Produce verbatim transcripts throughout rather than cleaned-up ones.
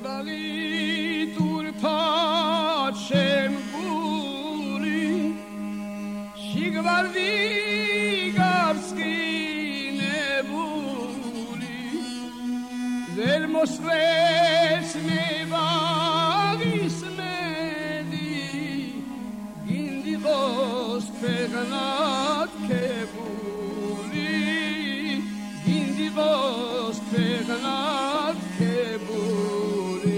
bagi tur pačem guri, šigvardi garski nebuli, zel mosvec me bagi smedi, gindi gos pegnat kebuli, gindi gos pegnat kebuli.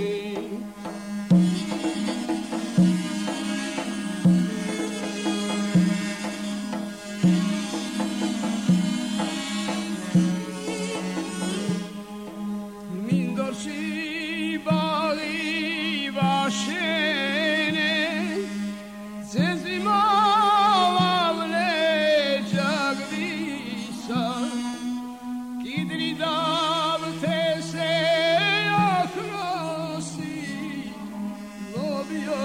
Mindorsi bagi vashene, zezima avle jagdisa, kidri davte se akrosi, lobio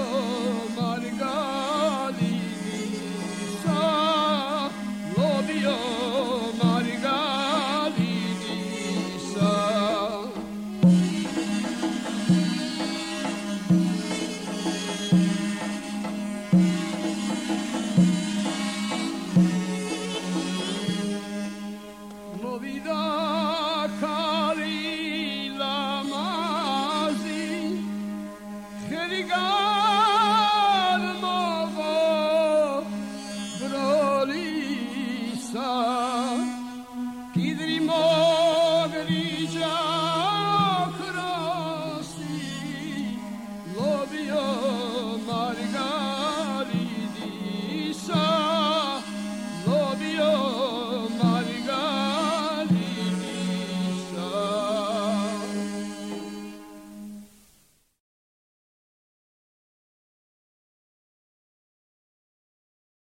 margadinisa, lobio margadinisa. Movida Kalila Mazi, Khedigar Mogo Brolisa, Kidri